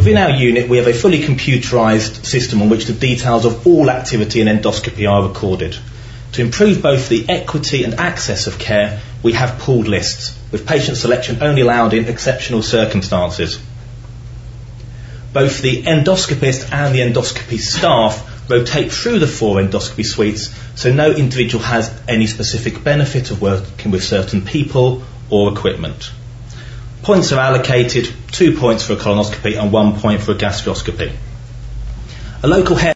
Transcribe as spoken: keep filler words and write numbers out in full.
within our unit we have a fully computerised system on which the details of all activity in endoscopy are recorded. To improve both the equity and access of care, we have pooled lists, with patient selection only allowed in exceptional circumstances. Both the endoscopist and the endoscopy staff rotate through the four endoscopy suites, so no individual has any specific benefit of working with certain people or equipment. Points are allocated, two points for a colonoscopy and one point for a gastroscopy. A local hair